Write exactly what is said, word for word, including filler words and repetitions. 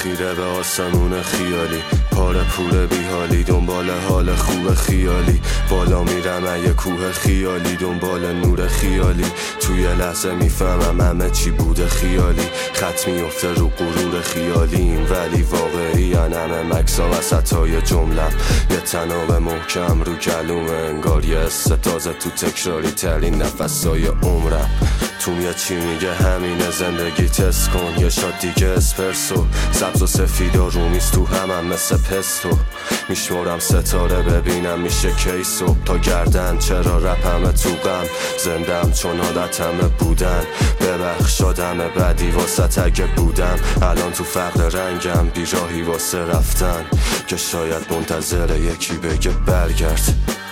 خیره به آسمون خیالی، پاره پوره بیحالی، دنبال حال خوب خیالی. بالا میرم یه کوه خیالی، دنبال نور خیالی. توی لحظه میفهمم همه چی بوده خیالی. خط میفته رو غرور خیالیم، ولی واقعی همه مکسا وسطای جملم. یه تناب محکم رو کلومه، انگار یه استازه تو تکراری ترین نفسای عمرم. تو میاد چی میگه همینه، زندگی تست کن یه شات دیگه اسپرسو. سبز و سفید و رومیز تو همم مثل پستو. میشمرم ستاره ببینم میشه کی صبح تا گردن. چرا رپمه تو غم زندم چون عادتمه بودن. ببخش آدم بدی واسه اگه بودم الان تو فقر رنگم، بیراهی واسه رفتن که شاید منتظر یکی بگه برگرد.